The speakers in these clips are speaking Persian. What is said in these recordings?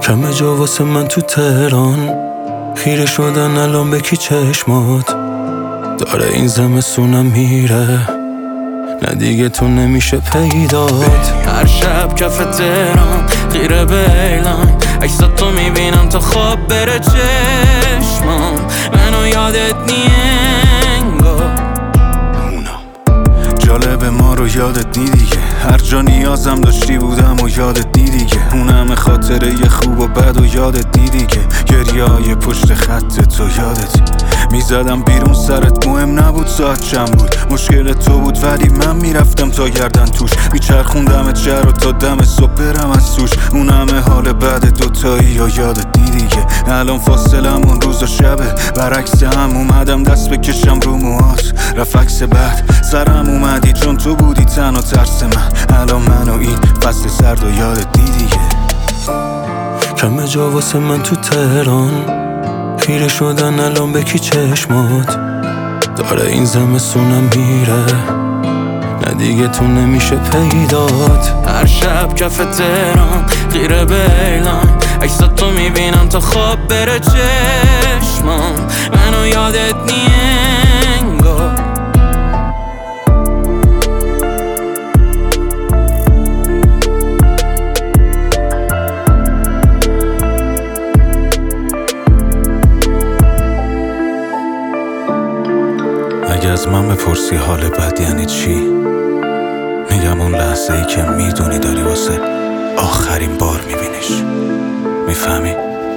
کم جا واسه من تو تهران، خیره شدن الان به کی چشمات؟ داره این زمستونم میره، نه دیگه تو نمیشه پیدات. هر شب کف تهران خیره به اعلان، عکسات تو میبینم تا خواب بره چشمام، منو یادت انگار. جالب ما رو یادت نی دیگه، هر جا نیازم داشتی بودم و یادت نی دیگه. اون همه خاطره ی خوب و بد و یادت نی دیگه. گریه‌های پشت خط تو یادت میزدم بیرون سرت، مهم نبود ساعت چند بود، مشکل تو بود ولی من میرفتم تا گردن توش. میچرخوندمت شهر و تا دم صبح برم از توش. اون همه حال بعد دوتایی و یادت نی دیگه. الان فاصلمون روز و شبه، برعکس هم اومدم دست بکشم رو موهات. رفت عکس بعد سرم اومدی چون تو بودی تنها ترس من. الان من و این فصل سرد و یادت نی دیگه. کم جا واسه من تو تهران، خیره شدن الان به کی چشمات؟ داره این زمستونم میره، نه دیگه تو نمیشه پیدات. هر شب کف تهران خیره به اعلان، عکسات تو میبینم تا خواب بره چشمام، منو یادت انگار. اگه از من بپرسی حال بد یعنی چی، میگم اون لحظه ای که میدونی داری واسه آخرین بار میبینیش. میفهمی؟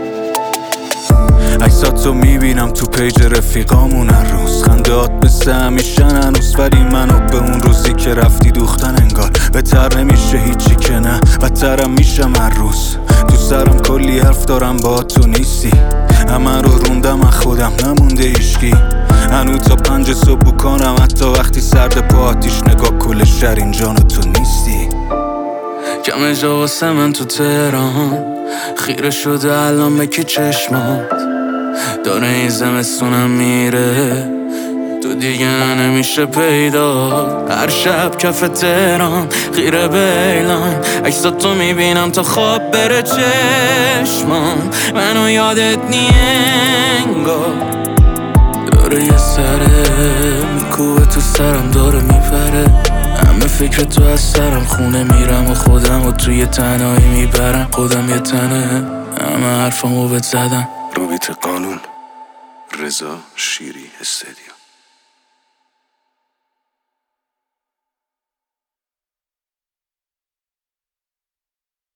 عکساتو میبینم تو پیج رفیقامون هر روز، خندهات مثل همیشن هنوز، ولی منو به اون روزی که رفتی دوختن انگار. بهتر نمیشه هیچی که نه، بدترم میشم هر روز. تو سرم کلی حرف دارم با تو نیستی، همه رو روندم از خودم نمونده هیچکی. هنوز تا 5 صبح کنم حتی وقتی سرد پا آتیش، نگاه کل شهر اینجا تو نیستی. کم جا واسه من تو تهران، خیره شده الان به کی چشمات؟ داره این زمستونم میره، تو دیگه نمیشه پیدا. هر شب کف تهران خیره به اعلان، عکسات تو میبینم تا خواب بره چشمام، منو یادت انگار. داره یه سره میکوبه تو سرم، داره میپره، همه فکر تو از سرم خونه میرم و خودم و توی تنهایی میبرم. خودم یه تنه همه حرفامو بهت زدم. روبیت قانون، رضا شیری استدیو.